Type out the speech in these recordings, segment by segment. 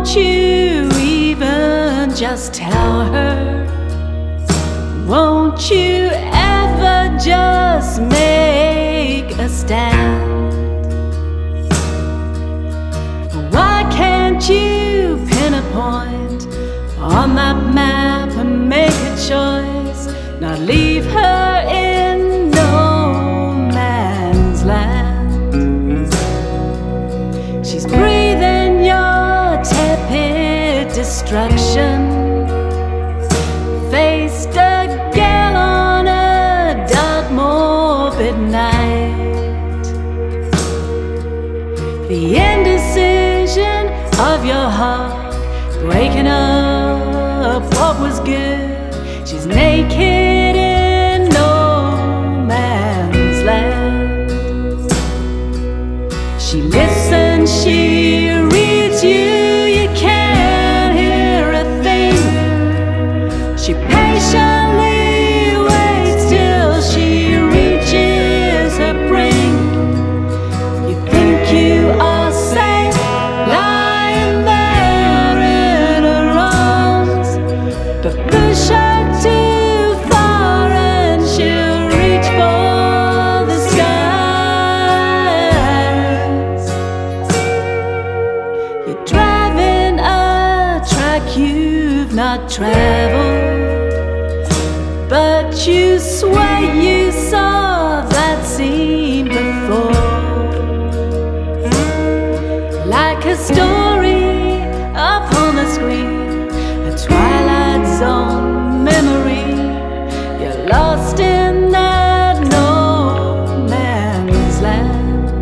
Won't you even just tell her? Won't you ever just make a stand? Why can't you pin a point on that map and make a choice? Not leave her in no man's land. She's breathing your tepid destruction. Faced a gale on a dark, morbid night. The indecision of your heart, breaking up what was good. She's naked in no man's land. She listens, she reads you. You can't hear a thing. She patiently waits till she reaches her brink. You think you are safe, lying there in her arms, but push her too far and she'll reach for the skies. You're driving a track you've not traveled, but you swear you saw that scene before. Like a story upon the screen, a Twilight Zone memory. You're lost in that no man's land.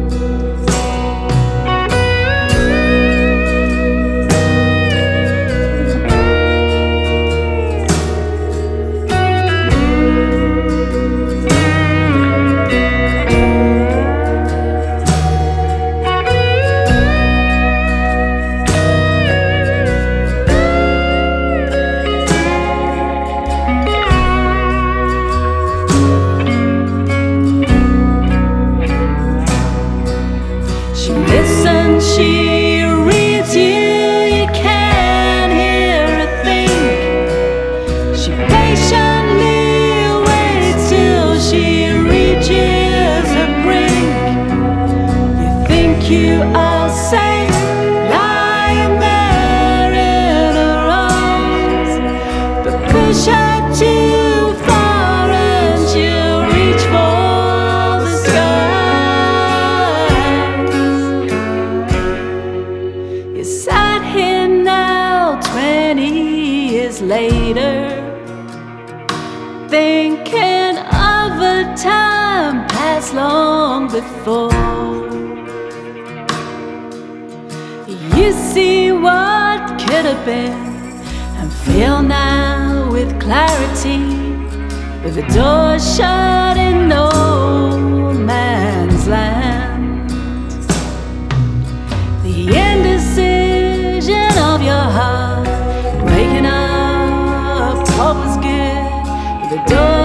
She listens, she reads you. You can't hear a thing. She patiently waits till she reaches her brink. You think you are safe, lying there in her arms, but push her too far and she'll reach for the sky. You sat here now 20 years later, thinking of a time past long before. You see what could have been and feel now with clarity, with the door shut in no man's land. The indecision of your heart, breaking up what was good, with the door